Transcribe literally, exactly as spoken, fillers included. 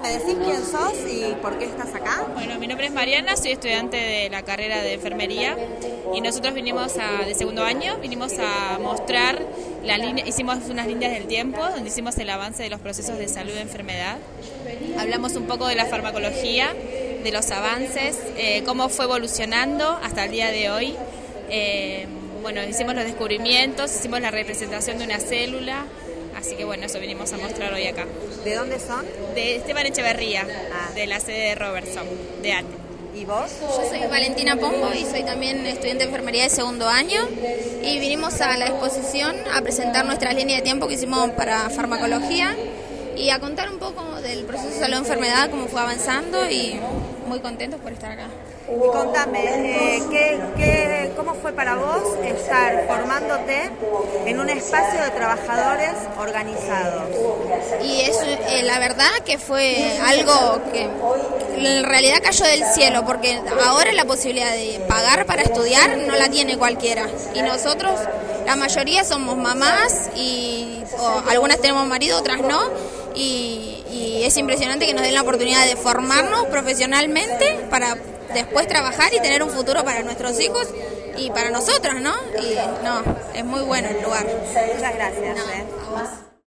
¿Me decís quién sos y por qué estás acá? Bueno, mi nombre es Mariana, soy estudiante de la carrera de enfermería y nosotros vinimos a, de segundo año, vinimos a mostrar la línea, hicimos unas líneas del tiempo donde hicimos el avance de los procesos de salud y enfermedad. Hablamos un poco de la farmacología, de los avances, eh, cómo fue evolucionando hasta el día de hoy. Eh, bueno, hicimos los descubrimientos, hicimos la representación de una célula. Así que bueno, eso vinimos a mostrar hoy acá. ¿De dónde son? De Esteban Echeverría, ah. de la sede de Robertson, de A T E. ¿Y vos? Yo soy Valentina Pombo y soy también estudiante de enfermería de segundo año y vinimos a la exposición a presentar nuestras líneas de tiempo que hicimos para farmacología y a contar un poco del proceso de salud y enfermedad, cómo fue avanzando y muy contentos por estar acá. Y contame, eh, ¿qué, qué, ¿cómo fue para vos estar formándote en un espacio de trabajadores organizados? Y es eh, la verdad que fue algo que en realidad cayó del cielo, porque ahora la posibilidad de pagar para estudiar no la tiene cualquiera. Y nosotros, la mayoría somos mamás y o, algunas tenemos marido, otras no. Y, y es impresionante que nos den la oportunidad de formarnos profesionalmente para después trabajar y tener un futuro para nuestros hijos y para nosotros, ¿no? Y no, es muy bueno el lugar. Muchas gracias. No, eh. a vos.